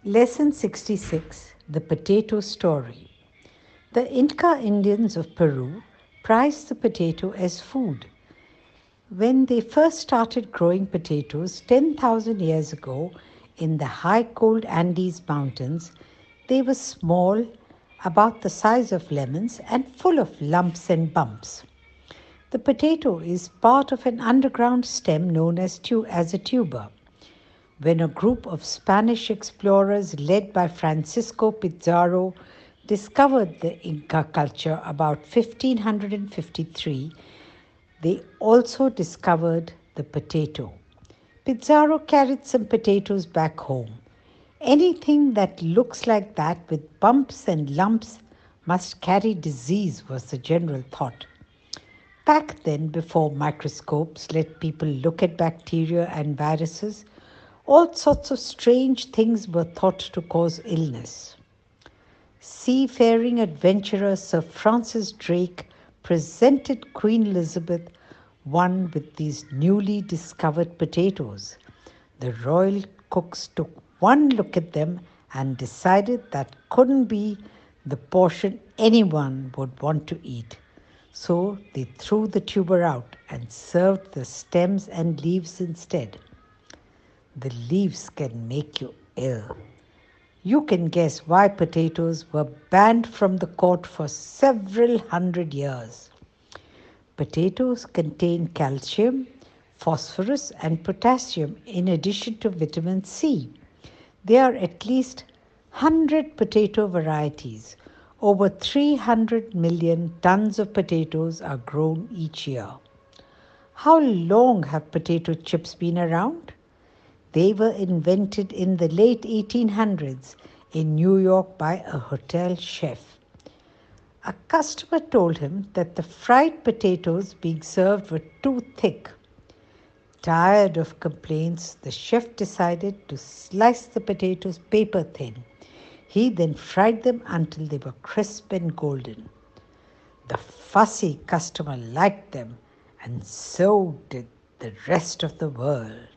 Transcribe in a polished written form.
Lesson 66: The Potato Story. The Inca Indians of Peru prized the potato as food. When they first started growing potatoes 10,000 years ago in the high cold Andes Mountains, they were small, about the size of lemons, and full of lumps and bumps. The potato is part of an underground stem known as a tuber. When a group of Spanish explorers led by Francisco Pizarro discovered the Inca culture about 1553, they also discovered the potato. Pizarro carried some potatoes back home. Anything that looks like that with bumps and lumps must carry disease, was the general thought. Back then, before microscopes let people look at bacteria and viruses, all sorts of strange things were thought to cause illness. Seafaring adventurer Sir Francis Drake presented Queen Elizabeth I with these newly discovered potatoes. The royal cooks took one look at them and decided that couldn't be the portion anyone would want to eat. So they threw the tuber out and served the stems and leaves instead. The leaves can make you ill. You can guess why potatoes were banned from the court for several hundred years. Potatoes contain calcium, phosphorus, and potassium in addition to vitamin C. There are at least 100 potato varieties. Over 300 million tons of potatoes are grown each year. How long have potato chips been around? They were invented in the late 1800s in New York by a hotel chef. A customer told him that the fried potatoes being served were too thick. Tired of complaints, the chef decided to slice the potatoes paper thin. He then fried them until they were crisp and golden. The fussy customer liked them, and so did the rest of the world.